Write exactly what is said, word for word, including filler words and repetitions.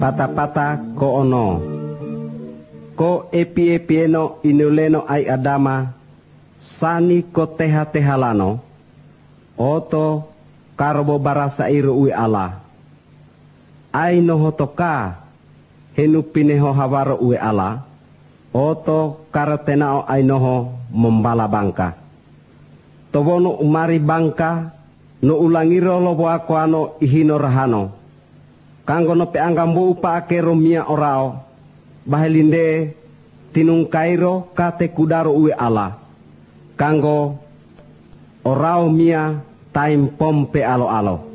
Pata-pata ko ono. Ko epi-epieno inuleno ay adama. Sani ko teha-tehalano. Oto karobo barasa iru ui ala. Ay nohotoka. Henu pineho hawaro ui ala. Oto karatenao ay noho membala bangka. Tobono umari bangka. No ulangiro lobo ako ano ihino rahano. Kanggo no peanggambo upa akero mia orao. Bahelinde tinung kairo kate kudaro ue ala. Kanggo orao mia taim pompe alo-alo.